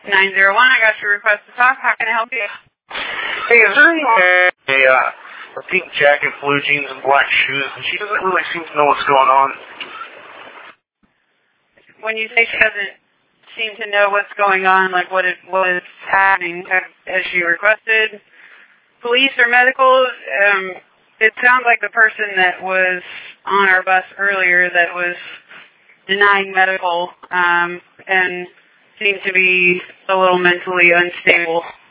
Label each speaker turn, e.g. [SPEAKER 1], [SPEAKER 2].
[SPEAKER 1] 901, I got your request to talk. How can I help you?
[SPEAKER 2] Hey, is there anyone a pink jacket, blue jeans, and black shoes, and she doesn't really seem to know what's going on?
[SPEAKER 1] When you say she doesn't seem to know what's going on, like what is happening, has she requested police or medical? It sounds like the person that was on our bus earlier that was denying medical and seemed to be a little mentally unstable.